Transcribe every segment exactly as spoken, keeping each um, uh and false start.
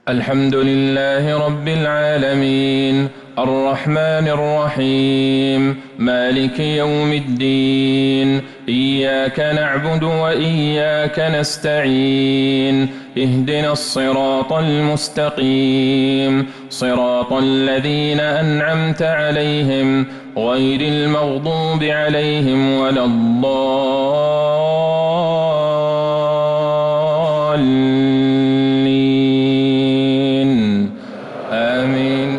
الحمد لله رب العالمين الرحمن الرحيم مالك يوم الدين إياك نعبد وإياك نستعين اهدنا الصراط المستقيم صراط الذين أنعمت عليهم غير المغضوب عليهم ولا الضالين آمين.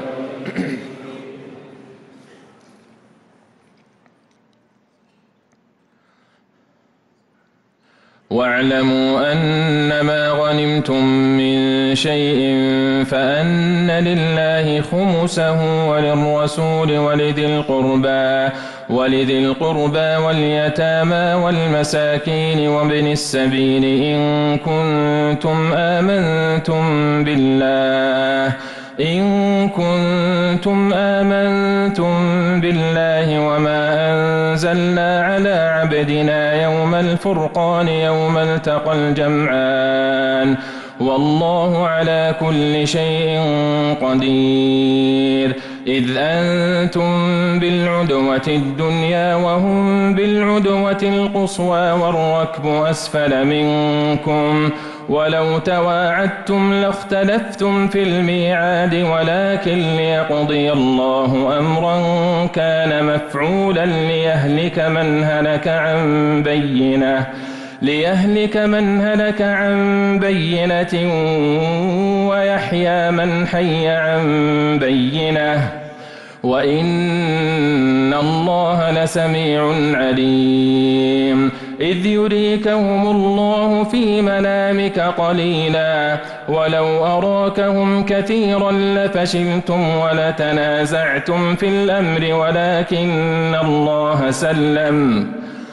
واعلموا أنما غنمتم من شيء فأن لله خمسه وللرسول ولذي القربى ولذي القربى واليتامى والمساكين وابن السبيل إن كنتم آمنتم بالله إن كنتم آمنتم بالله وما أنزلنا على عبدنا يوم الفرقان يوم التقى الجمعان والله على كل شيء قدير. إذ أنتم بالعدوة الدنيا وهم بالعدوة القصوى والركب أسفل منكم ولو تواعدتم لاختلفتم في الميعاد ولكن ليقضي الله أمرا كان مفعولا ليهلك من هلك عن بينة ليهلك من هلك عن بينة ويحيى من حي عن بينة وإن الله لسميع عليم. إذ يريكهم الله في منامك قليلا ولو أراكهم كثيرا لفشلتم ولتنازعتم في الأمر ولكن الله سلم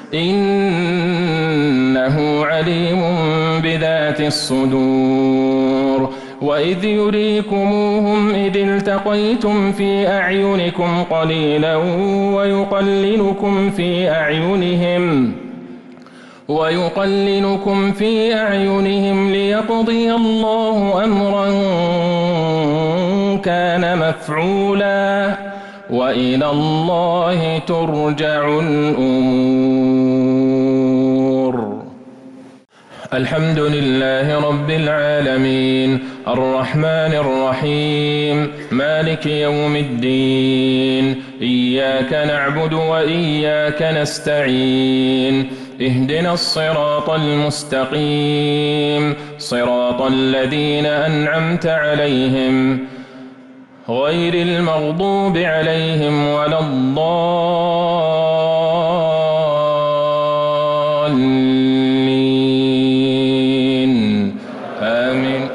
إنه عليم بذات الصدور. وإذ يريكموهم إذ التقيتم في أعينكم قليلا ويقللكم في أعينهم ويقللكم في أعينهم ليقضي الله أمرا كان مفعولا وإلى الله ترجع الأمور. الحمد لله رب العالمين الرحمن الرحيم مالك يوم الدين إياك نعبد وإياك نستعين اهدنا الصراط المستقيم صراط الذين أنعمت عليهم غير المغضوب عليهم ولا الضالين آمين.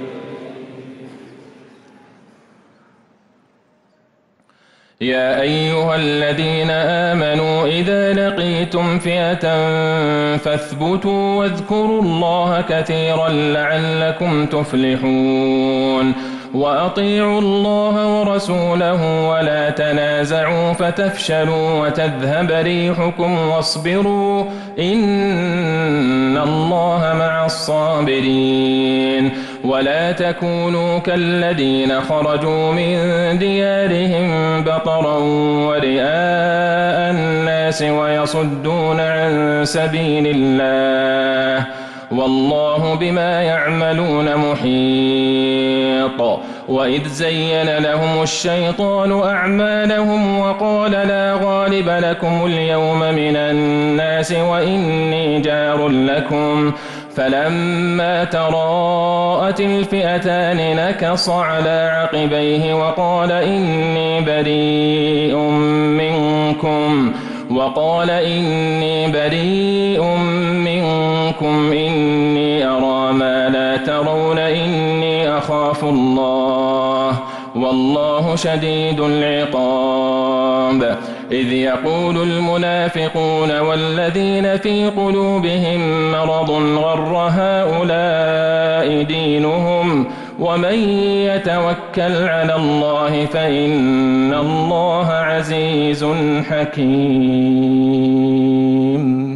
يا أيها الذين آمنوا إذا لقيتم فئة فاثبتوا واذكروا الله كثيرا لعلكم تفلحون. وأطيعوا الله ورسوله ولا تنازعوا فتفشلوا وتذهب ريحكم واصبروا إن الله مع الصابرين. ولا تكونوا كالذين خرجوا من ديارهم بطرا ورئاء الناس ويصدون عن سبيل الله والله بما يعملون محيط. وإذ زين لهم الشيطان أعمالهم وقال لا غالب لكم اليوم من الناس وإني جار لكم فلما تراءت الفئتان نكص على عقبيه وقال إني بريء منكم وقال إني بريء منكم إني أرى ما لا ترون إني أخاف الله والله شديد العقاب. إذ يقول المنافقون والذين في قلوبهم مرض غر هؤلاء دينهم ومن يتوكل على الله فإن الله عزيز حكيم.